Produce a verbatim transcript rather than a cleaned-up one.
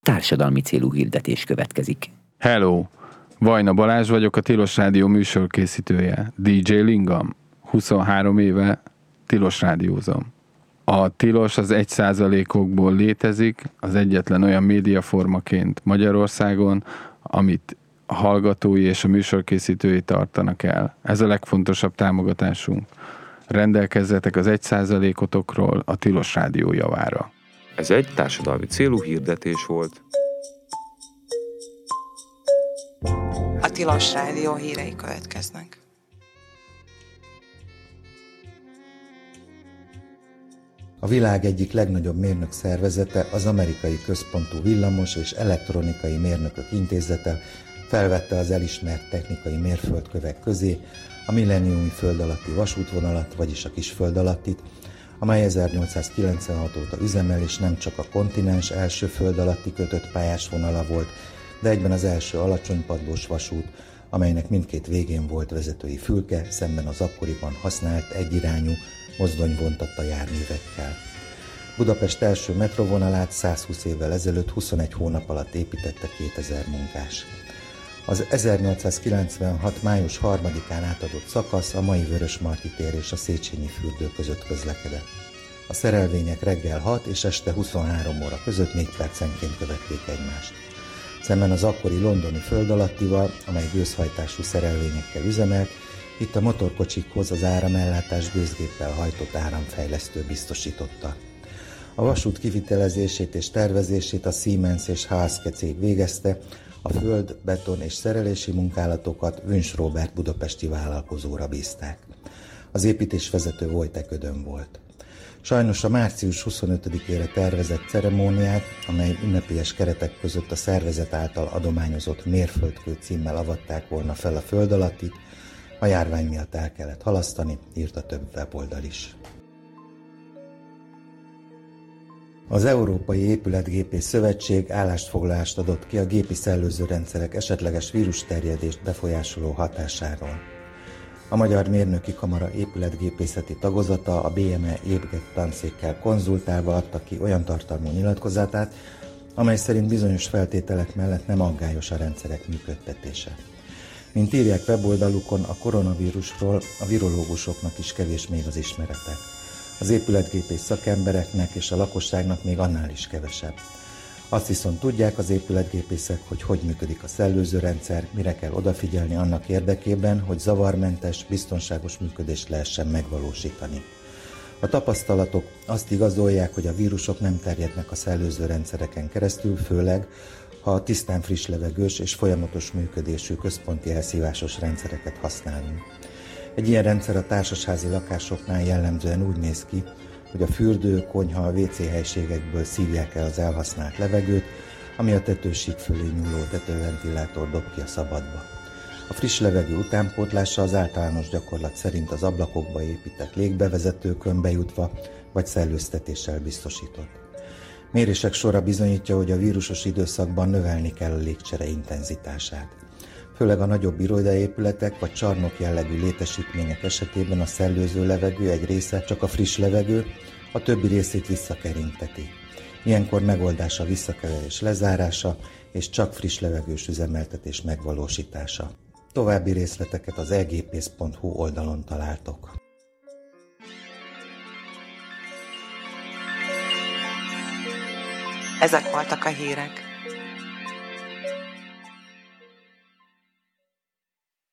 társadalmi célú hirdetés következik. Hello! Vajna Balázs vagyok, a Tilos Rádió műsorkészítője. dé dzsé Lingam. huszonhárom éve Tilos rádiózom. A Tilos az egy százalékokból létezik, az egyetlen olyan médiaformaként Magyarországon, amit a hallgatói és a műsorkészítői tartanak el. Ez a legfontosabb támogatásunk. Rendelkezzetek az egy százalékotokról a Tilos Rádió javára. Ez egy társadalmi célú hirdetés volt. A Tilos Rádió hírei következnek. A világ egyik legnagyobb mérnök szervezete, az Amerikai Központú Villamos és Elektronikai Mérnökök Intézete felvette az elismert technikai mérföldkövek közé a milleniumi föld alatti vasútvonalat, vagyis a kisföld alattit, amely ezernyolcszázkilencvenhat óta üzemel, és nem csak a kontinens első föld alatti kötött pályás vonala volt, de egyben az első alacsonypadlós vasút, amelynek mindkét végén volt vezetői fülke, szemben az akkoriban használt egyirányú mozdonyvontatta járművekkel. Budapest első metrovonalát százhúsz évvel ezelőtt huszonegy hónap alatt építette kétezer munkás. Az ezernyolcszázkilencvenhat. május harmadikán átadott szakasz a mai Vörösmarty tér és a Széchenyi fürdő között közlekedett. A szerelvények reggel hat és este huszonhárom óra között négy percenként követték egymást. Szemben az akkori londoni föld alattival, amely gőzhajtású szerelvényekkel üzemelt, itt a motorkocsikhoz az áramellátás gőzgéppel hajtott áramfejlesztő biztosította. A vasút kivitelezését és tervezését a Siemens és Halske cég végezte, a föld, beton és szerelési munkálatokat Wünsch Róbert budapesti vállalkozóra bízták. Az építésvezető Wojtek Ödön volt. Sajnos a március huszonötödikére tervezett ceremóniát, amely ünnepélyes keretek között a szervezet által adományozott mérföldkő címmel avatták volna fel a föld alattit, a járvány miatt el kellett halasztani, írta több weboldal is. Az Európai Épületgépész Szövetség állásfoglalást adott ki a gépi szellőzőrendszerek esetleges vírusterjedést befolyásoló hatásáról. A Magyar Mérnöki Kamara épületgépészeti tagozata a bé em e épület tanszékkel konzultálva adta ki olyan tartalmú nyilatkozatát, amely szerint bizonyos feltételek mellett nem aggályos a rendszerek működtetése. Mint írják weboldalukon, a koronavírusról a virológusoknak is kevés még az ismerete. Az épületgépész szakembereknek és a lakosságnak még annál is kevesebb. Azt viszont tudják az épületgépészek, hogy hogy működik a szellőzőrendszer, mire kell odafigyelni annak érdekében, hogy zavarmentes, biztonságos működést lehessen megvalósítani. A tapasztalatok azt igazolják, hogy a vírusok nem terjednek a szellőzőrendszereken keresztül, főleg, ha a tisztán friss levegős és folyamatos működésű központi elszívásos rendszereket használunk. Egy ilyen rendszer a társasházi lakásoknál jellemzően úgy néz ki, hogy a fürdő, konyha, a vé cé helységekből szívják el az elhasznált levegőt, ami a tetősík fölé nyúló tetőventilátor dob ki a szabadba. A friss levegő utánpótlása az általános gyakorlat szerint az ablakokba épített légbevezetőkön bejutva vagy szellőztetéssel biztosított. Mérések sora bizonyítja, hogy a vírusos időszakban növelni kell a légcsere intenzitását. Főleg a nagyobb irodaépületek vagy csarnok jellegű létesítmények esetében a szellőző levegő egy része csak a friss levegő, a többi részét visszakerinteti. Ilyenkor megoldása visszakeverés lezárása és csak friss levegős üzemeltetés megvalósítása. További részleteket az e gé pész pont hu oldalon találtok. Ezek voltak a hírek.